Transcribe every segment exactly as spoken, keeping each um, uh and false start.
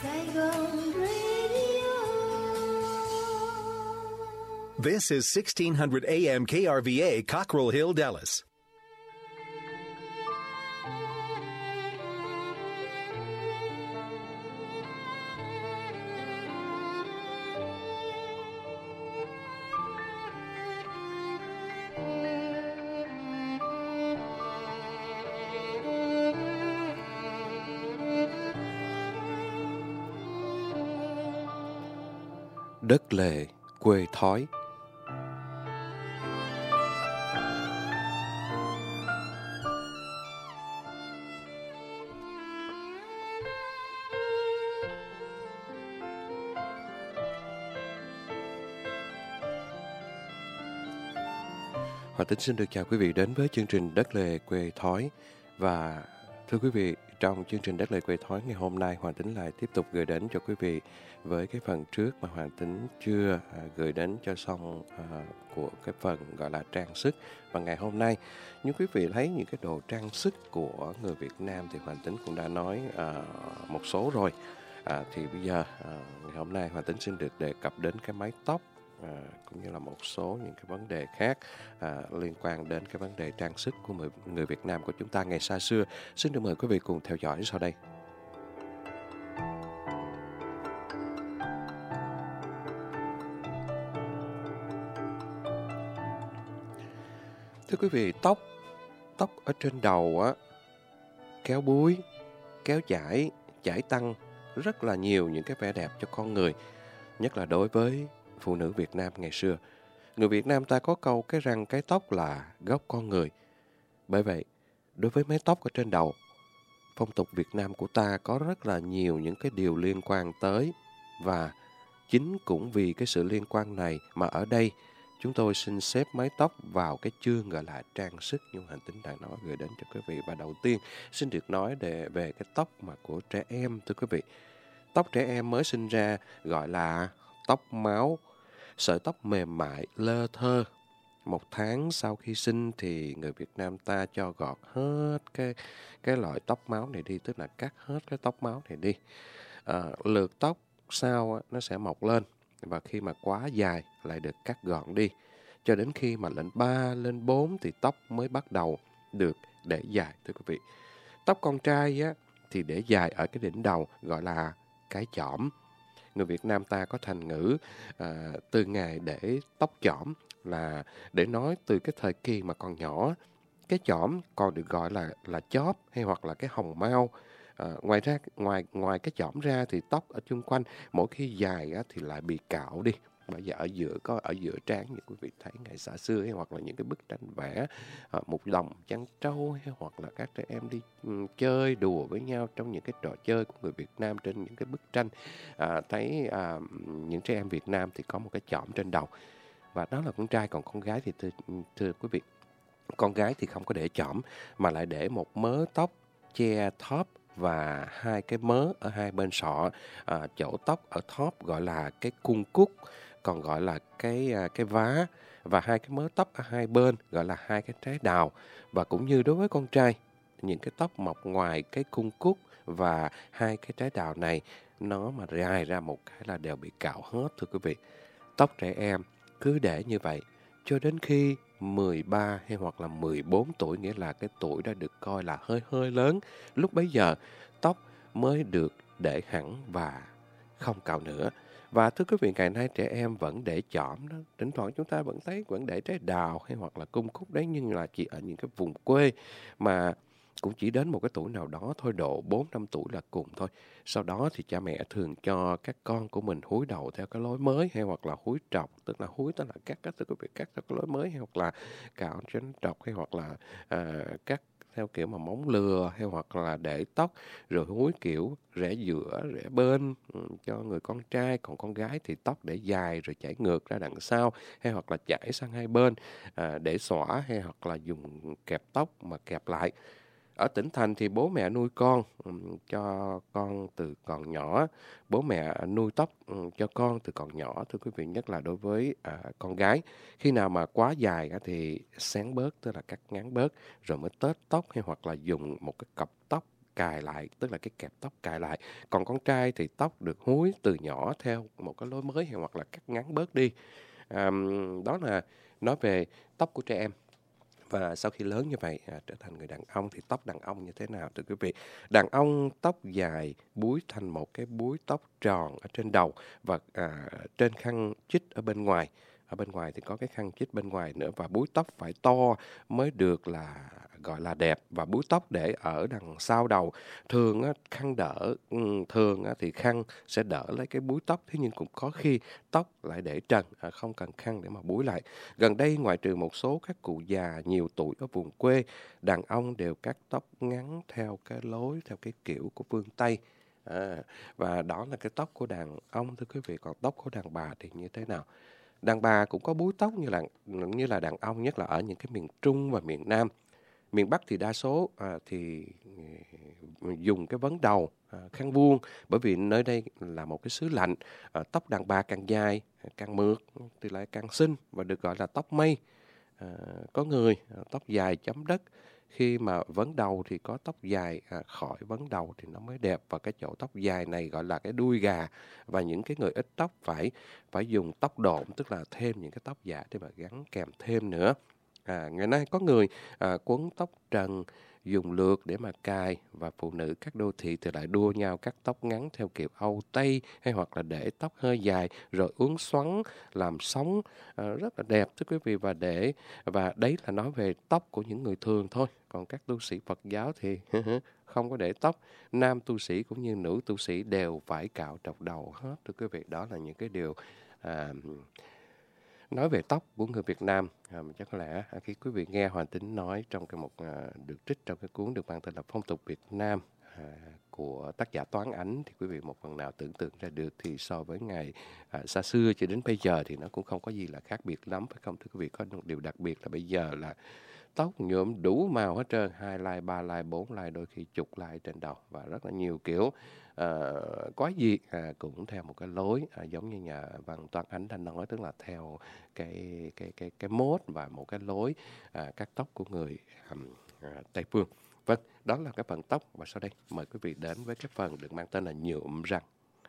Saigon Radio. This is sixteen hundred A M K R V A, Cockrell Hill, Dallas. Đất lề, quê thói. Hòa Tính xin được chào quý vị đến với chương trình Đất lề quê thói. Và thưa quý vị, trong chương trình Đất lề quê thói ngày hôm nay, Hoàng Tính lại tiếp tục gửi đến cho quý vị với cái phần trước mà Hoàng Tính chưa à, gửi đến cho xong à, của cái phần gọi là trang sức. Và ngày hôm nay, nếu quý vị thấy những cái đồ trang sức của người Việt Nam thì Hoàng Tính cũng đã nói à, một số rồi. À, thì bây giờ à, ngày hôm nay Hoàng Tính xin được đề cập đến cái mái tóc. À, cũng như là một số những cái vấn đề khác à, liên quan đến cái vấn đề trang sức của người, người Việt Nam của chúng ta ngày xa xưa. Xin được mời quý vị cùng theo dõi sau đây. Thưa quý vị, tóc tóc ở trên đầu á, kéo búi, kéo chải, chải tăng, rất là nhiều những cái vẻ đẹp cho con người, nhất là đối với phụ nữ Việt Nam ngày xưa. Người Việt Nam ta có câu cái răng cái tóc là gốc con người. Bởi vậy, đối với mái tóc ở trên đầu, phong tục Việt Nam của ta có rất là nhiều những cái điều liên quan tới. Và chính cũng vì cái sự liên quan này mà ở đây chúng tôi xin xếp mái tóc vào cái chương gọi là trang sức như Hành Tính đang nói gửi đến cho quý vị. Và đầu tiên xin được nói để về cái tóc mà của trẻ em, thưa quý vị. Tóc trẻ em mới sinh ra gọi là tóc máu, sợi tóc mềm mại, lơ thơ. Một tháng sau khi sinh thì người Việt Nam ta cho gọt hết cái, cái loại tóc máu này đi, tức là cắt hết cái tóc máu này đi. À, lượt tóc sau á, nó sẽ mọc lên, và khi mà quá dài lại được cắt gọn đi. Cho đến khi mà lên ba, lên bốn thì tóc mới bắt đầu được để dài, thưa quý vị. Tóc con trai á, thì để dài ở cái đỉnh đầu gọi là cái chõm. Người Việt Nam ta có thành ngữ à, từ ngày để tóc chõm là để nói từ cái thời kỳ mà còn nhỏ. Cái chõm còn được gọi là là chóp hay hoặc là cái hồng mao. À, ngoài ra ngoài ngoài cái chõm ra thì tóc ở chung quanh mỗi khi dài á, thì lại bị cạo đi. Bây giờ ở giữa có ở giữa trán như quý vị thấy ngày xa xưa, hay hoặc là những cái bức tranh vẽ à, một đồng chăn trâu, hay hoặc là các trẻ em đi um, chơi đùa với nhau trong những cái trò chơi của người Việt Nam trên những cái bức tranh, à, thấy à, những trẻ em Việt Nam thì có một cái chõm trên đầu, và đó là con trai. Còn con gái thì thưa, thưa quý vị, con gái thì không có để chõm mà lại để một mớ tóc che thóp và hai cái mớ ở hai bên sọ, à, chỗ tóc ở thóp gọi là cái cung cúc, còn gọi là cái cái vá, và hai cái mớ tóc ở hai bên gọi là hai cái trái đào. Và cũng như đối với con trai, những cái tóc mọc ngoài cái cung cúc và hai cái trái đào này nó mà dài ra một cái là đều bị cạo hết, thưa quý vị. Tóc trẻ em cứ để như vậy cho đến khi mười ba hay hoặc là mười bốn tuổi, nghĩa là cái tuổi đã được coi là hơi hơi lớn. Lúc bấy giờ tóc mới được để hẳn và không cạo nữa. Và thưa quý vị, ngày nay trẻ em vẫn để chõm đó. Thỉnh thoảng chúng ta vẫn thấy vẫn để trái đào hay hoặc là cung cúc đấy, nhưng là chỉ ở những cái vùng quê mà cũng chỉ đến một cái tuổi nào đó thôi, độ bốn năm tuổi là cùng thôi. Sau đó thì cha mẹ thường cho các con của mình húi đầu theo cái lối mới, hay hoặc là húi trọc, tức là húi tức là cắt các quý vị cắt theo cái lối mới, hay hoặc là cạo cho nó trọc, hay hoặc là à, cắt theo kiểu mà móng lừa, hay hoặc là để tóc rồi húi kiểu rẽ giữa, rẽ bên ừ, cho người con trai. Còn con gái thì tóc để dài rồi chảy ngược ra đằng sau, hay hoặc là chảy sang hai bên à, để xõa, hay hoặc là dùng kẹp tóc mà kẹp lại. Ở tỉnh thành thì bố mẹ nuôi con um, cho con từ còn nhỏ, bố mẹ nuôi tóc um, cho con từ còn nhỏ, thưa quý vị, nhất là đối với à, con gái. Khi nào mà quá dài thì xén bớt, tức là cắt ngắn bớt, rồi mới tết tóc, hay hoặc là dùng một cái cặp tóc cài lại, tức là cái kẹp tóc cài lại. Còn con trai thì tóc được húi từ nhỏ theo một cái lối mới hay hoặc là cắt ngắn bớt đi. À, đó là nói về tóc của trẻ em. Và sau khi lớn như vậy à, trở thành người đàn ông thì tóc đàn ông như thế nào thưa quý vị? Đàn ông tóc dài búi thành một cái búi tóc tròn ở trên đầu và à, trên khăn chích ở bên ngoài. Ở bên ngoài thì có cái khăn chích bên ngoài nữa, và búi tóc phải to mới được là gọi là đẹp, và búi tóc để ở đằng sau đầu. Thường á, khăn đỡ ừ, thường á, thì khăn sẽ đỡ lấy cái búi tóc, thế nhưng cũng có khi tóc lại để trần, à, không cần khăn để mà búi lại. Gần đây, ngoại trừ một số các cụ già nhiều tuổi ở vùng quê, đàn ông đều cắt tóc ngắn theo cái lối, theo cái kiểu của phương Tây. À, và đó là cái tóc của đàn ông thưa quý vị. Còn tóc của đàn bà thì như thế nào? Đàn bà cũng có búi tóc như là như là đàn ông, nhất là ở những cái miền Trung và miền Nam. Miền Bắc thì đa số à, thì ừ, dùng cái vấn đầu à, khăn vuông, bởi vì nơi đây là một cái xứ lạnh. À, tóc đàn bà càng dài, càng mượt thì lại càng xinh và được gọi là tóc mây. À, có người à, tóc dài chấm đất, khi mà vấn đầu thì có tóc dài à, khỏi vấn đầu thì nó mới đẹp, và cái chỗ tóc dài này gọi là cái đuôi gà. Và những cái người ít tóc phải phải dùng tóc độn, tức là thêm những cái tóc giả để mà gắn kèm thêm nữa. À, ngày nay có người à, quấn tóc trần, dùng lược để mà cài, và phụ nữ các đô thị thì lại đua nhau cắt tóc ngắn theo kiểu Âu Tây, hay hoặc là để tóc hơi dài rồi uốn xoắn làm sóng, à, rất là đẹp thưa quý vị. Và để và đấy là nói về tóc của những người thường thôi. Còn các tu sĩ Phật giáo thì không có để tóc. Nam tu sĩ cũng như nữ tu sĩ đều phải cạo trọc đầu hết thưa quý vị. Đó là những cái điều à, nói về tóc của người Việt Nam. À, chắc có lẽ à, khi quý vị nghe Hoàng Tính nói trong cái một à, được trích trong cái cuốn được mang tên là Phong tục Việt Nam à, của tác giả Toán Ánh, thì quý vị một phần nào tưởng tượng ra được, thì so với ngày à, xa xưa cho đến bây giờ thì nó cũng không có gì là khác biệt lắm, phải không thưa quý vị? Có một điều đặc biệt là bây giờ là tóc nhuộm đủ màu hết trơn, hai lai, ba lai, bốn lai, đôi khi chục lai trên đầu, và rất là nhiều kiểu. À, quái dị à, cũng theo một cái lối à, giống như nhà văn Toán Ánh đã nói, tức là theo cái cái cái cái mốt và một cái lối à, cắt tóc của người um, à, Tây phương. Vâng, đó là cái phần tóc, và sau đây mời quý vị đến với cái phần được mang tên là nhuộm răng.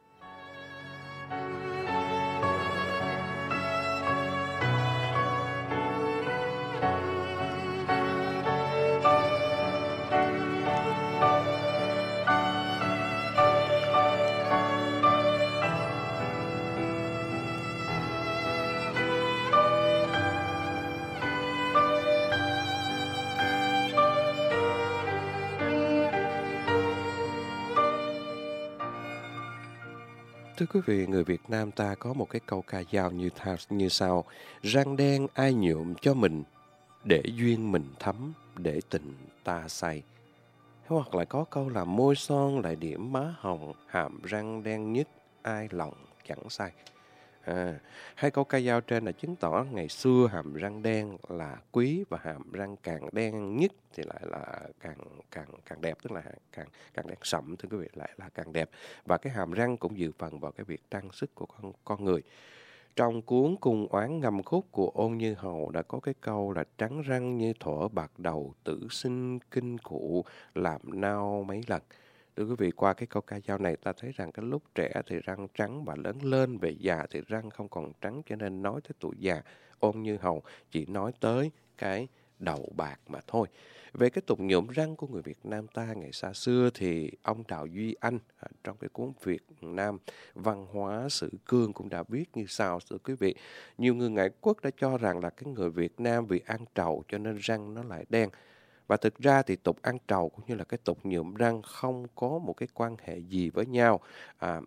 Thưa quý vị, người Việt Nam ta có một cái câu ca dao như, tha, như sau: răng đen ai nhuộm cho mình, để duyên mình thấm, để tình ta say. Hoặc là có câu là môi son lại điểm má hồng, hàm răng đen nhất ai lòng chẳng say. À, hai câu ca dao trên là chứng tỏ ngày xưa hàm răng đen là quý, và hàm răng càng đen nhất thì lại là càng càng càng đẹp, tức là càng càng đen sậm thưa quý vị, lại là càng đẹp. Và cái hàm răng cũng dự phần vào cái việc trang sức của con con người. Trong cuốn Cung Oán Ngâm Khúc của Ôn Như Hầu đã có cái câu là trắng răng như thuở bạc đầu, tử sinh kinh cụ làm nao mấy lần. Thưa quý vị, qua cái câu ca dao này ta thấy rằng cái lúc trẻ thì răng trắng, và lớn lên về già thì răng không còn trắng, cho nên nói tới tuổi già, Ôn Như Hầu chỉ nói tới cái đầu bạc mà thôi. Về cái tục nhuộm răng của người Việt Nam ta ngày xa xưa thì ông Đào Duy Anh à, trong cái cuốn Việt Nam Văn hóa Sử Cương cũng đã viết như sau thưa quý vị. Nhiều người ngoại quốc đã cho rằng là cái người Việt Nam vì ăn trầu cho nên răng nó lại đen. Và thực ra thì tục ăn trầu cũng như là cái tục nhuộm răng không có một cái quan hệ gì với nhau. À,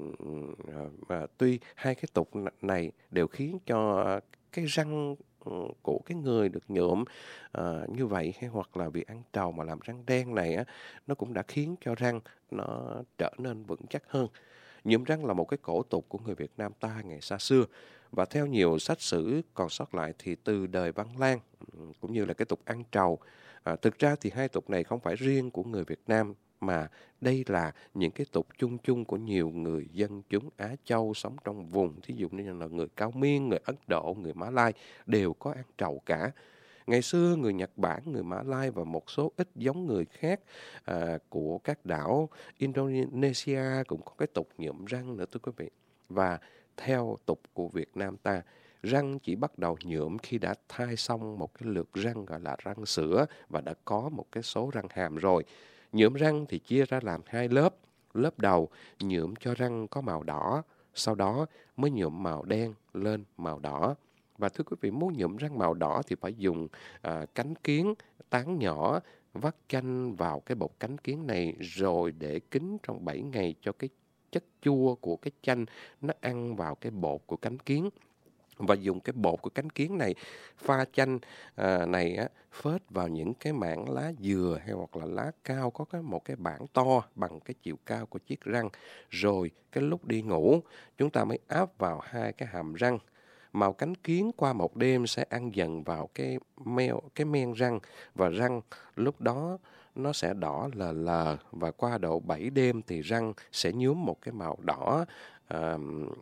à, tuy hai cái tục này đều khiến cho cái răng của cái người được nhuộm uh, như vậy, hay hoặc là vì ăn trầu mà làm răng đen này á, nó cũng đã khiến cho răng nó trở nên vững chắc hơn. Nhuộm răng là một cái cổ tục của người Việt Nam ta ngày xa xưa, và theo nhiều sách sử còn sót lại thì từ đời Văn Lang cũng như là cái tục ăn trầu. À, thực ra thì hai tục này không phải riêng của người Việt Nam, mà đây là những cái tục chung chung của nhiều người dân chúng Á Châu sống trong vùng, thí dụ như là người Cao Miên, người Ấn Độ, người Mã Lai đều có ăn trầu cả. Ngày xưa người Nhật Bản, người Mã Lai và một số ít giống người khác à, của các đảo Indonesia cũng có cái tục nhuộm răng nữa thưa quý vị. Và theo tục của Việt Nam ta, răng chỉ bắt đầu nhuộm khi đã thai xong một cái lượt răng gọi là răng sữa và đã có một cái số răng hàm rồi. Nhuộm răng thì chia ra làm hai lớp. Lớp đầu nhuộm cho răng có màu đỏ, sau đó mới nhuộm màu đen lên màu đỏ. Và thưa quý vị, muốn nhuộm răng màu đỏ thì phải dùng à, cánh kiến tán nhỏ, vắt chanh vào cái bột cánh kiến này rồi để kín trong bảy ngày cho cái chất chua của cái chanh nó ăn vào cái bột của cánh kiến. Và dùng cái bột của cánh kiến này pha chanh à, này á, phết vào những cái mảng lá dừa hay hoặc là lá cao có cái một cái bảng to bằng cái chiều cao của chiếc răng. Rồi cái lúc đi ngủ chúng ta mới áp vào hai cái hàm răng. Màu cánh kiến qua một đêm sẽ ăn dần vào cái meo, cái men răng và răng lúc đó nó sẽ đỏ lờ lờ, và qua độ bảy đêm thì răng sẽ nhuốm một cái màu đỏ à,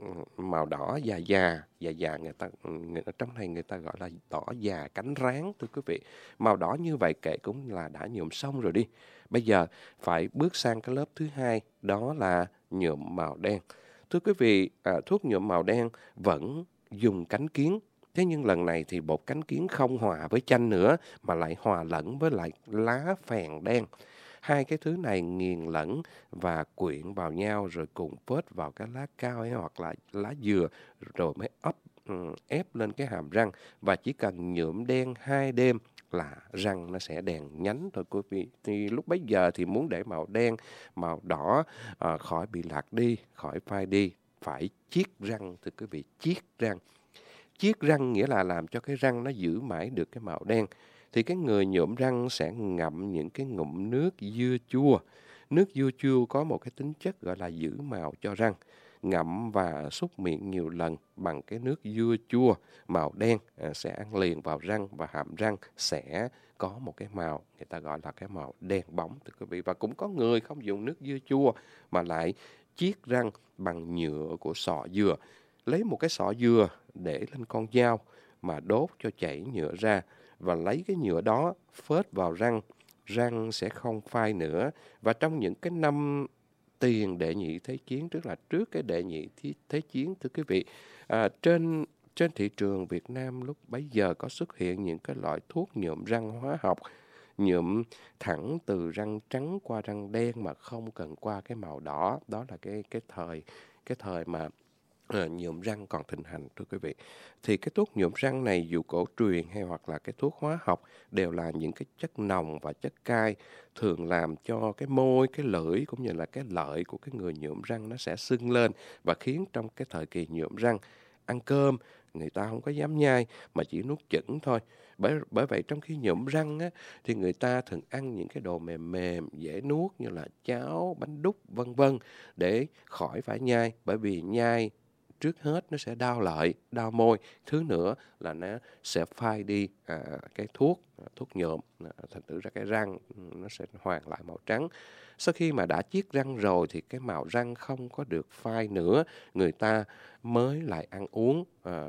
màu đỏ già già già già người ta người, trong này người ta gọi là đỏ già cánh rán thưa quý vị. Màu đỏ như vậy kể cũng là đã nhuộm xong rồi đi. Bây giờ phải bước sang cái lớp thứ hai, đó là nhuộm màu đen. Thưa quý vị, à, thuốc nhuộm màu đen vẫn dùng cánh kiến. Thế nhưng lần này thì bột cánh kiến không hòa với chanh nữa mà lại hòa lẫn với lại lá phèn đen. Hai cái thứ này nghiền lẫn và quyện vào nhau rồi cùng phết vào cái lá cao hay hoặc là lá dừa rồi mới ấp ép lên cái hàm răng, và chỉ cần nhuộm đen hai đêm là răng nó sẽ đèn nhánh thôi quý vị. Thì lúc bấy giờ thì muốn để màu đen, màu đỏ à, khỏi bị lạc đi, khỏi phai đi, phải chiết răng thưa quý vị, chiết răng. Chiết răng nghĩa là làm cho cái răng nó giữ mãi được cái màu đen. Thì cái người nhuộm răng sẽ ngậm những cái ngụm nước dưa chua. Nước dưa chua có một cái tính chất gọi là giữ màu cho răng. Ngậm và súc miệng nhiều lần bằng cái nước dưa chua màu đen à, sẽ ăn liền vào răng và hàm răng sẽ có một cái màu người ta gọi là cái màu đen bóng thưa quý vị. Và cũng có người không dùng nước dưa chua mà lại chiết răng bằng nhựa của sọ dừa. Lấy một cái sọ dừa để lên con dao mà đốt cho chảy nhựa ra và lấy cái nhựa đó phết vào răng. Răng sẽ không phai nữa. Và trong những cái năm tiền đệ nhị thế chiến, tức là trước cái đệ nhị thế chiến thưa quý vị, à, trên trên thị trường Việt Nam lúc bấy giờ có xuất hiện những cái loại thuốc nhuộm răng hóa học, nhuộm thẳng từ răng trắng qua răng đen mà không cần qua cái màu đỏ. Đó là cái cái thời cái thời mà À, nhuộm răng còn thịnh hành thưa quý vị. Thì cái thuốc nhuộm răng này dù cổ truyền hay hoặc là cái thuốc hóa học đều là những cái chất nồng và chất cay, thường làm cho cái môi, cái lưỡi cũng như là cái lợi của cái người nhuộm răng nó sẽ sưng lên và khiến trong cái thời kỳ nhuộm răng ăn cơm người ta không có dám nhai mà chỉ nuốt chửng thôi. Bởi bởi vậy trong khi nhuộm răng á, thì người ta thường ăn những cái đồ mềm mềm dễ nuốt như là cháo, bánh đúc vân vân để khỏi phải nhai, bởi vì nhai trước hết nó sẽ đau lợi, đau môi. Thứ nữa là nó sẽ phai đi à, cái thuốc, à, thuốc nhuộm, à, thành thử ra cái răng nó sẽ hoàn lại màu trắng. Sau khi mà đã chiết răng rồi thì cái màu răng không có được phai nữa, người ta mới lại ăn uống, à,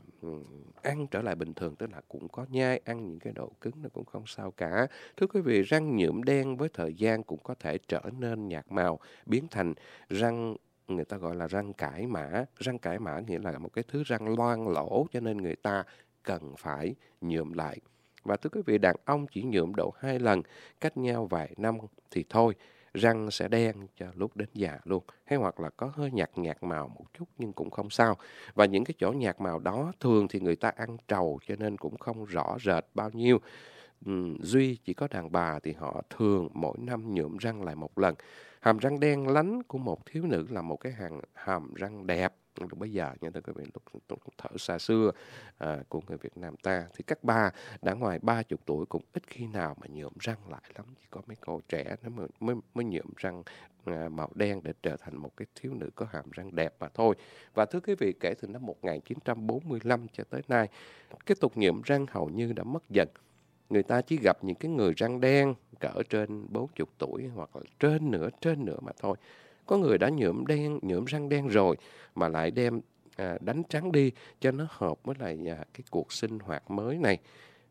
ăn trở lại bình thường, tức là cũng có nhai, ăn những cái độ cứng nó cũng không sao cả. Thưa quý vị, răng nhuộm đen với thời gian cũng có thể trở nên nhạt màu, biến thành răng người ta gọi là răng cải mã. Răng cải mã nghĩa là một cái thứ răng loang lỗ, cho nên người ta cần phải nhuộm lại. Và thưa quý vị, đàn ông chỉ nhuộm độ hai lần, cách nhau vài năm thì thôi, răng sẽ đen cho lúc đến già luôn. Hay hoặc là có hơi nhạt nhạt màu một chút nhưng cũng không sao. Và những cái chỗ nhạt màu đó thường thì người ta ăn trầu cho nên cũng không rõ rệt bao nhiêu. Uhm, duy chỉ có đàn bà thì họ thường mỗi năm nhuộm răng lại một lần. Hàm răng đen lánh của một thiếu nữ là một cái hàng hàm răng đẹp. Lúc bây giờ nha thưa quý vị, lúc, lúc thở xa xưa à, của người Việt Nam ta thì các bà đã ngoài ba chục tuổi cũng ít khi nào mà nhuộm răng lại lắm. Chỉ có mấy cô trẻ nó mới, mới, mới nhuộm răng à, màu đen để trở thành một cái thiếu nữ có hàm răng đẹp mà thôi. Và thưa quý vị, kể từ năm một nghìn chín trăm bốn mươi lăm cho tới nay, cái tục nhuộm răng hầu như đã mất dần. Người ta chỉ gặp những cái người răng đen cỡ trên bốn mươi tuổi hoặc là trên nữa, trên nữa mà thôi. Có người đã nhuộm đen, nhuộm răng đen rồi mà lại đem à, đánh trắng đi cho nó hợp với lại à, cái cuộc sinh hoạt mới này.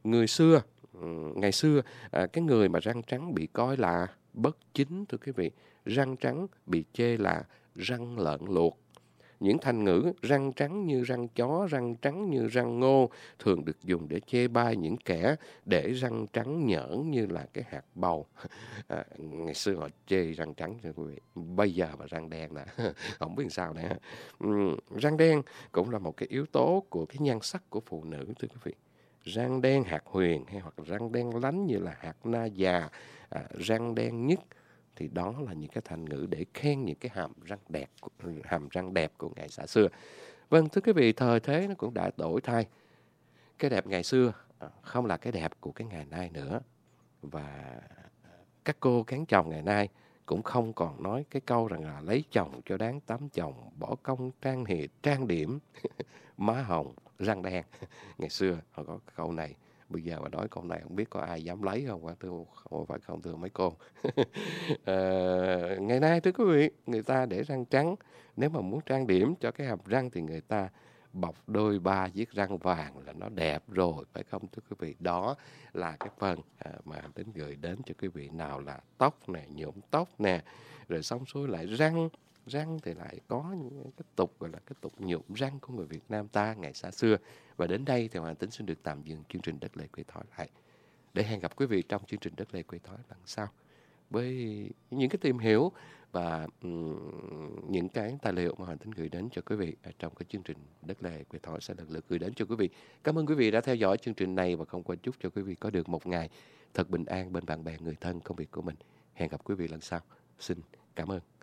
người xưa, ngày xưa, à, cái người mà răng trắng bị coi là bất chính thưa quý vị. Răng trắng bị chê là răng lợn luộc. Những thành ngữ răng trắng như răng chó, răng trắng như răng ngô thường được dùng để chê bai những kẻ để răng trắng nhởn như là cái hạt bầu. À, ngày xưa họ chê răng trắng thưa quý vị. Bây giờ mà răng đen nè, không biết sao nè. Uhm, răng đen cũng là một cái yếu tố của cái nhan sắc của phụ nữ thưa quý vị. Răng đen hạt huyền hay hoặc răng đen lánh như là hạt na già, à, răng đen nhất, thì đó là những cái thành ngữ để khen những cái hàm răng đẹp, hàm răng đẹp của ngày xa xưa. Vâng, thưa quý vị, thời thế nó cũng đã đổi thay. Cái đẹp ngày xưa không là cái đẹp của cái ngày nay nữa. Và các cô cán chồng ngày nay cũng không còn nói cái câu rằng là lấy chồng cho đáng tám chồng, bỏ công trang hiệp, trang điểm, má hồng, răng đen. Ngày xưa họ có cái câu này. Bây giờ mà nói câu này không biết có ai dám lấy không, thưa, không phải không thưa mấy cô. à, ngày nay thưa quý vị, người ta để răng trắng, nếu mà muốn trang điểm cho cái hàm răng thì người ta bọc đôi ba chiếc răng vàng là nó đẹp rồi, phải không thưa quý vị? Đó là cái phần à, mà tính gửi đến cho quý vị. Nào là tóc nè, nhuộm tóc nè, rồi xong xuôi lại răng. Răng thì lại có những cái tục gọi là cái tục nhuộm răng của người Việt Nam ta ngày xa xưa. Và đến đây thì Hoàng Tính xin được tạm dừng chương trình Đất Lệ Quê Thói lại, để hẹn gặp quý vị trong chương trình Đất Lệ Quê Thói lần sau với những cái tìm hiểu và um, những cái tài liệu mà Hoàng Tính gửi đến cho quý vị trong cái chương trình Đất Lệ Quê Thói sẽ lần lượt gửi đến cho quý vị. Cảm ơn quý vị đã theo dõi chương trình này và không quên chúc cho quý vị có được một ngày thật bình an bên bạn bè, người thân, công việc của mình. Hẹn gặp quý vị lần sau. Xin cảm ơn.